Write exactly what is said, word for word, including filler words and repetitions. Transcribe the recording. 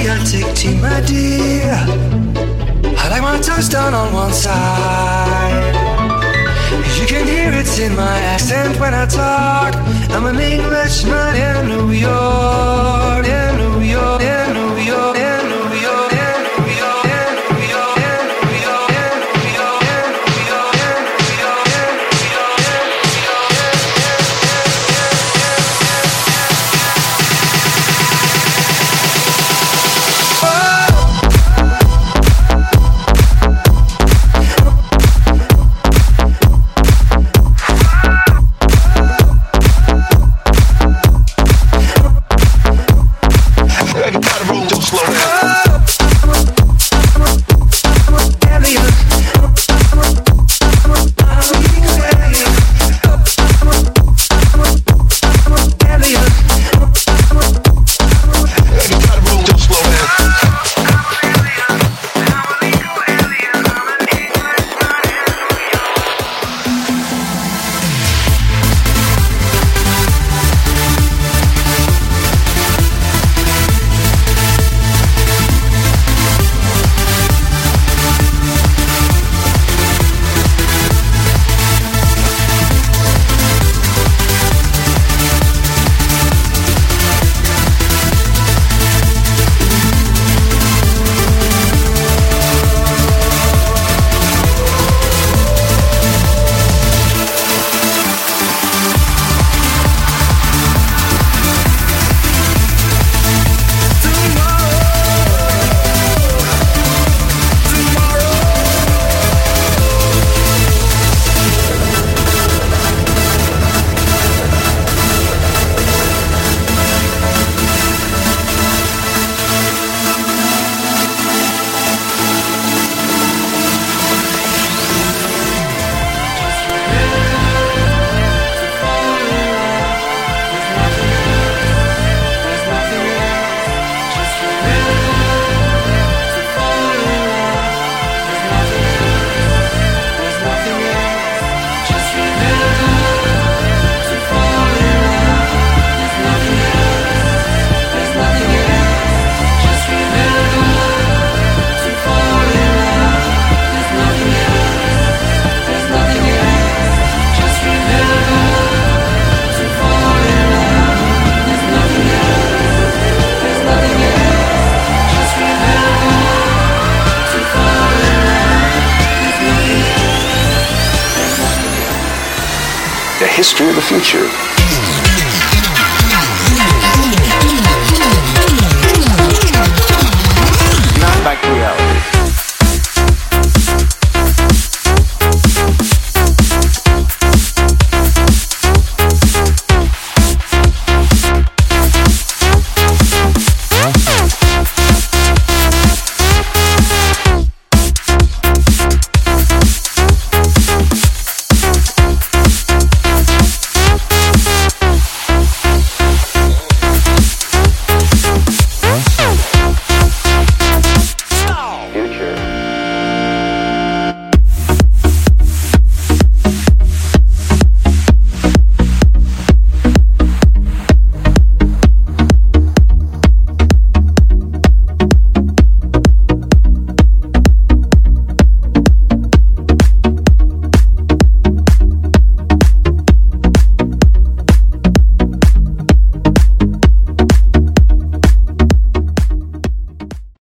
idiotic tea, my dear. I like my toast down on one side. You can hear it in my accent when I talk. I'm an Englishman in New York, in New York, in New York, in New York, in New York, in New York, in New York, in New York, in New York, in New York, in New York, in history of the future. Not back to reality.